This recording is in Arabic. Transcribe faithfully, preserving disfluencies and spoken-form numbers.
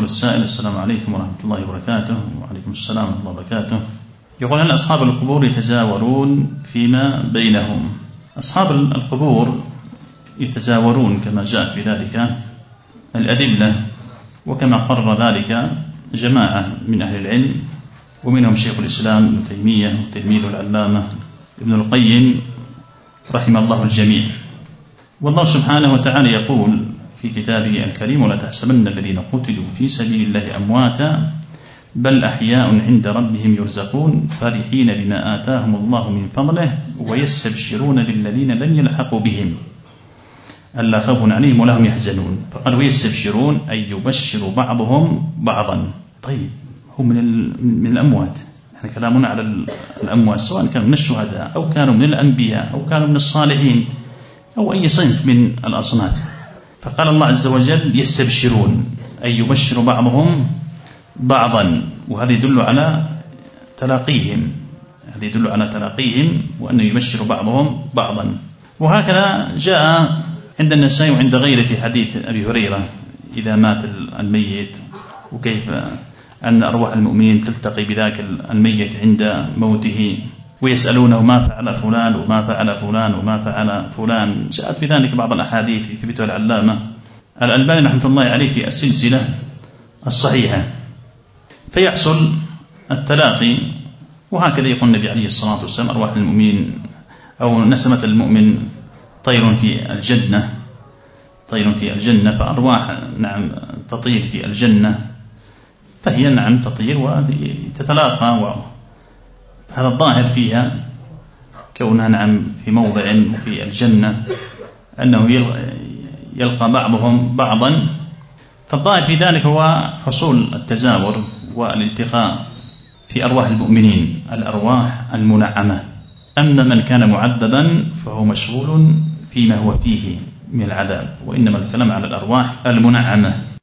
السائل: السلام عليكم ورحمة الله وبركاته. وعليكم السلام ورحمة الله وبركاته. يقول: هل أصحاب القبور يتزاورون فيما بينهم؟ أصحاب القبور يتزاورون كما جاء في ذلك الأدلة، وكما قرر ذلك جماعة من أهل العلم، ومنهم شيخ الإسلام ابن تيمية وتلميذ العلامة ابن القيم رحم الله الجميع. والله سبحانه وتعالى يقول في كتابه الكريم: ولا تحسبن الذين قتلوا في سبيل الله أمواتا بل أحياء عند ربهم يرزقون فرحين بما آتاهم الله من فضله ويستبشرون بالذين لم يلحقوا بهم ألا خوف عليهم ولا هم يحزنون. فقال ويستبشرون أي يبشر بعضهم بعضا. طيب، هم من من الأموات، يعني كلامنا على الأموات سواء كانوا من الشهداء أو كانوا من الأنبياء أو كانوا من الصالحين أو أي صنف من الأصناف. فقال الله عز وجل يستبشرون أي يبشر بعضهم بعضا، وهذا يدل على تلاقيهم، هذا يدل على تلاقيهم وأنه يبشر بعضهم بعضا. وهكذا جاء عند النسائي وعند غيره في حديث أبي هريرة إذا مات الميت، وكيف أن أرواح المؤمنين تلتقي بذاك الميت عند موته ويسألونه ما فعل فلان وما فعل فلان وما فعل فلان. جاءت بذلك بعض الأحاديث يثبتها العلامة الألباني رحمة الله عليه في السلسلة الصحيحة. فيحصل التلاقي، وهكذا يقول النبي عليه الصلاة والسلام: أرواح المؤمنين أو نسمة المؤمن طير في الجنة، طير في الجنة، فأرواح نعم تطير في الجنة، فهي نعم تطير وتتلاقى. هذا الظاهر فيها كونها نعم في موضع في الجنة أنه يلقى بعضهم بعضا، فالظاهر في ذلك هو حصول التزاور والالتقاء في أرواح المؤمنين، الأرواح المنعمة. أما من كان معذبا فهو مشغول فيما هو فيه من العذاب، وإنما الكلام على الأرواح المنعمة.